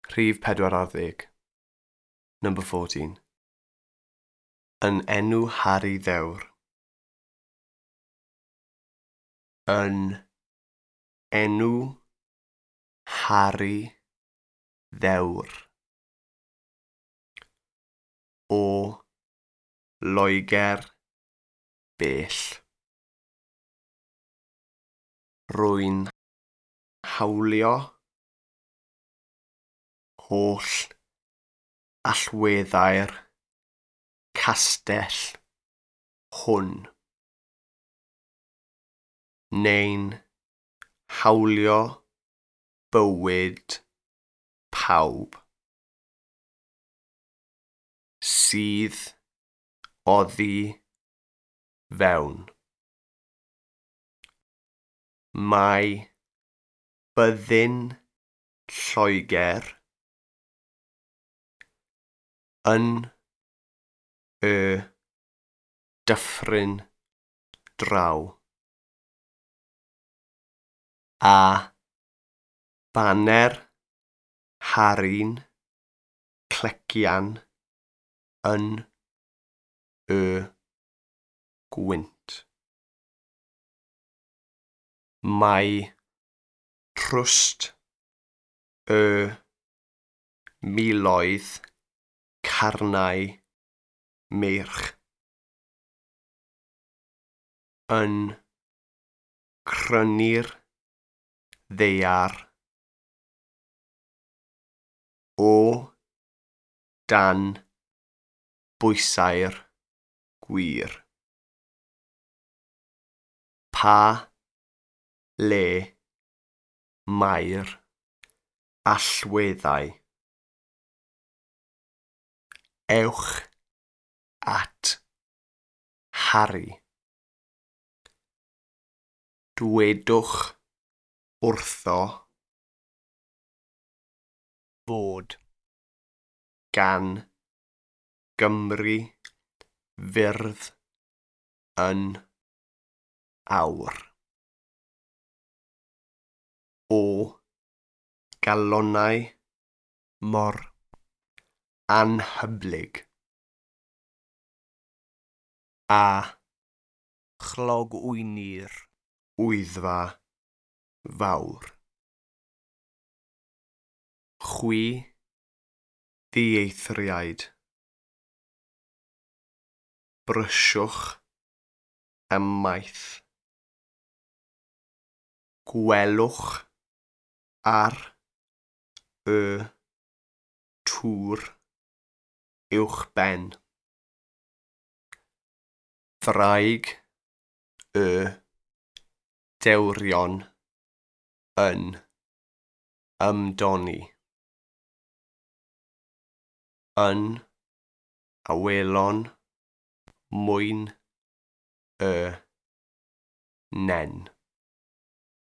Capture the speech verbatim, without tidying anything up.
Rhif pedwar ar ddeg. Number fourteen. Yn enw Harry Ddewr. Yn enw Harry Ddewr. O Loegr bell. Rwy'n hawlio holl allweddau'r castell hwn. Neu'n hawlio bywyd pawb sydd oddi fewn. Mae byddin Lloegr yn y dyffryn draw a baner Harry'n clecian yn y gwynt. Mae trwst y miloedd carnau meirch yn crynu'r ddaear o dan bwysau'r gwir. Pa le mae'r allweddau? Ewch at Harry. Dwedwch wrtho fod gan Gymru fyrdd yn awr o galonnau mor anhyblyg a chlogwynir wyddfa fawr. Chwi ddieithriaid. Brysiwch ymaith. Gwelwch ar y tŵr uwchben. Thraig y dewrion yn ymdoni. Yn awelon mwyn y nen.